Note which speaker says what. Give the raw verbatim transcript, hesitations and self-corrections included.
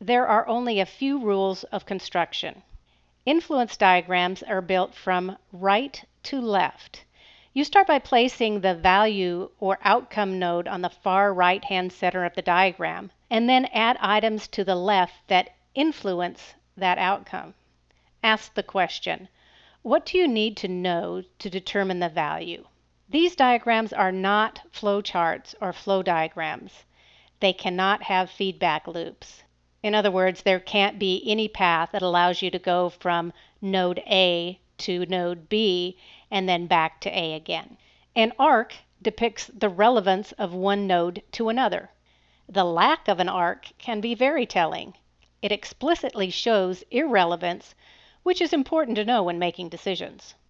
Speaker 1: There are only a few rules of construction. Influence diagrams are built from right to left. You start by placing the value or outcome node on the far right-hand center of the diagram, and then add items to the left that influence that outcome. Ask the question, what do you need to know to determine the value? These diagrams are not flowcharts or flow diagrams. They cannot have feedback loops. In other words, there can't be any path that allows you to go from node A to node B and then back to A again. An arc depicts the relevance of one node to another. The lack of an arc can be very telling. It explicitly shows irrelevance, which is important to know when making decisions.